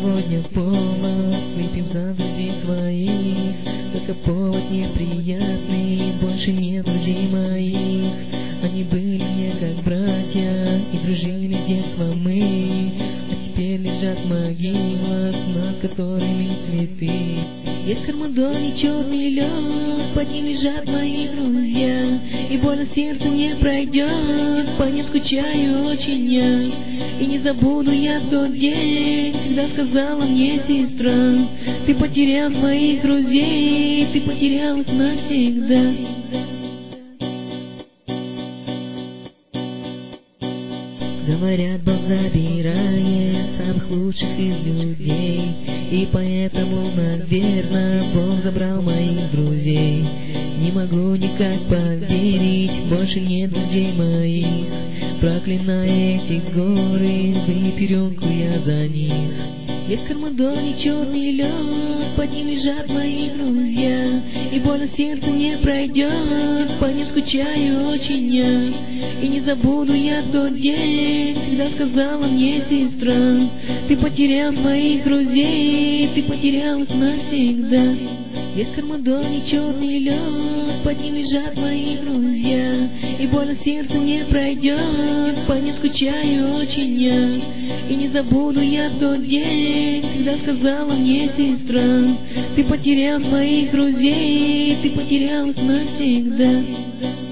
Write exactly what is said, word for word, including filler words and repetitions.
сегодня повод, выпьем за друзей своих. Только повод неприятный, больше нет друзей моих. Они были мне как братья и дружили с детства мы, а теперь лежат в могилах, над которыми цветы. Есть в Кармадоне черный лед, под ним лежат мои друзья, и больно сердце не пройдет, по ним скучаю очень я. И не забуду я тот день, когда сказала мне сестра: ты потерял своих друзей, ты потерял их навсегда. Говорят, Бог забирает самых лучших из людей, и поэтому, наверное, Бог забрал моих друзей. Не могу никак поверить, больше нет друзей моих. Проклиная эти горы, выпью рюмку я за них. Есть в Кармадоне черный лед, под ним лежат мои друзья, и больно сердце не пройдет, по ним скучаю очень я. И не забуду я тот день, когда сказала мне сестра: ты потерял своих друзей, ты потерял их навсегда. Есть в Кармадоне черный лед, под ним лежат мои друзья, и больно сердце не пройдет, по ним скучаю очень я. И не забуду я тот день, когда сказала мне сестра: ты потерял своих друзей, ты потерял их навсегда.